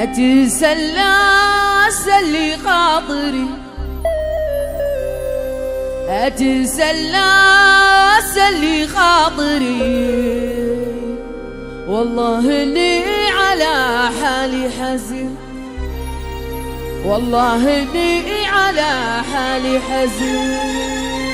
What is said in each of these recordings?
أتسلى سلي خاطري، أتسلى سلي خاطري، والله إني على حالي حزين، والله إني على حالي حزين.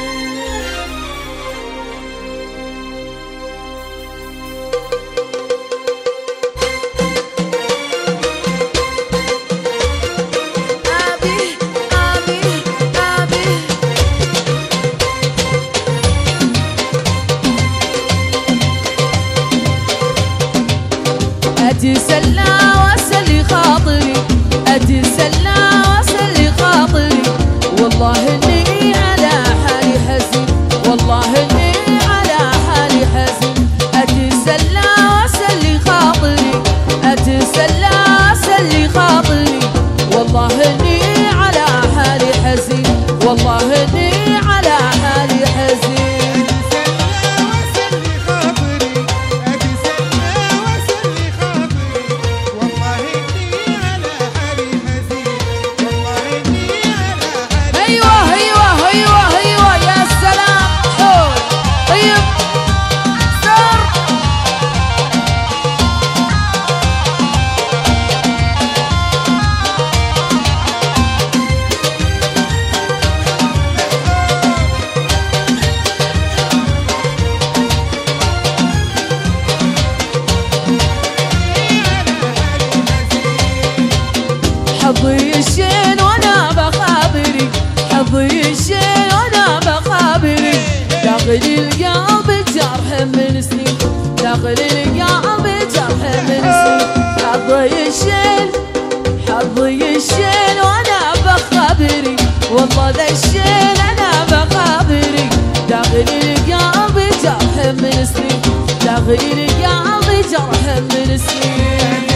أتسلى وأسلي خاطري، أتسلى وأسلي خاطري، والله إني على حالي حزين، والله إني على حالي حزين. أتسلى وأسلي خاطري، أتسلى وأسلي خاطري، والله إني على حالي حزين، والله إني على حالي حزين. حظي الشين وانا بخابري، حظي الشين وانا بخابري، داخل القلب جرح من سنين، داخل القلب جرح من سنين. حظي الشين، حظي الشين وانا بخابري، والله ذا الشين انا بخابري، داخل القلب جرح من سنين، داخل القلب جرح من سنين.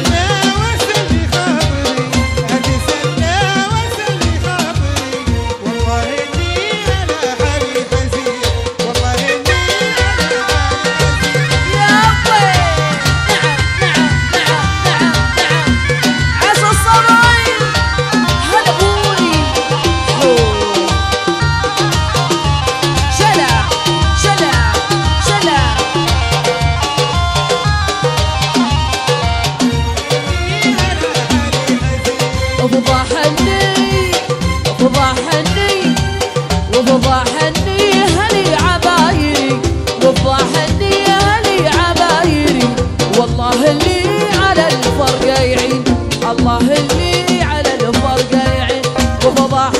وفضحني هلي عبايري، وفضحني هلي عبايري، والله اللي على الفرقة يعين، الله اللي على الفرقة يعين. وفضحني